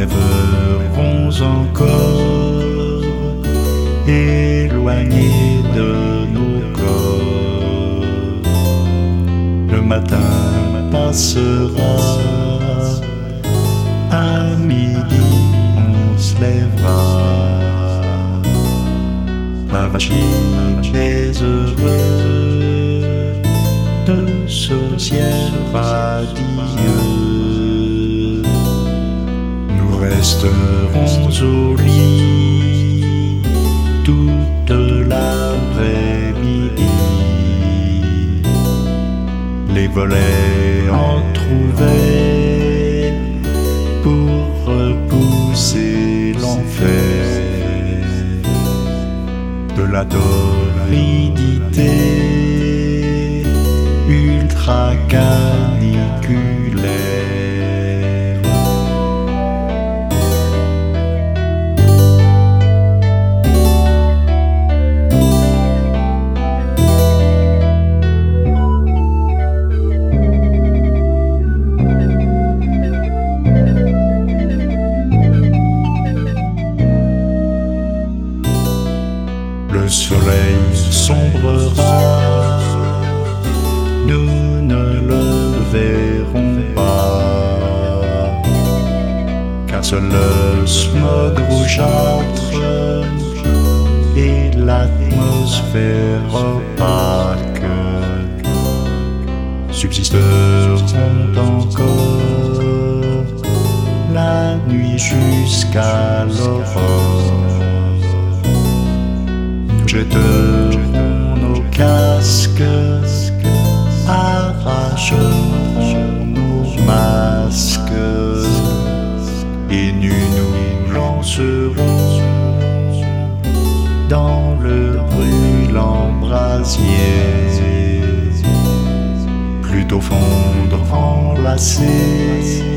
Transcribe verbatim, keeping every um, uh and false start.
rêverons encore, éloignés de nos corps. Le matin passera, à midi on se lèvera. Ma machine est heureux de ce ciel radieux. Nous resterons au lit toute l'après-midi, les volets entr'ouverts pour repousser l'enfer de la torridité ultra caniculaire. Le soleil sombrera, nous ne le verrons pas, car seul le smog rougeâtre et l'atmosphère opaque subsisteront encore la nuit jusqu'à l'aurore. Nous jetterons nos casques, arracherons nos masques, et nus nous lancerons dans le brûlant brasier, plutôt fondre enlacés